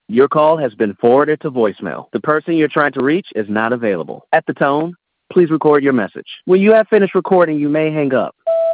Your call has been forwarded to voicemail. The person you're trying to reach is not available. At the tone, please record your message. When you have finished recording, you may hang up.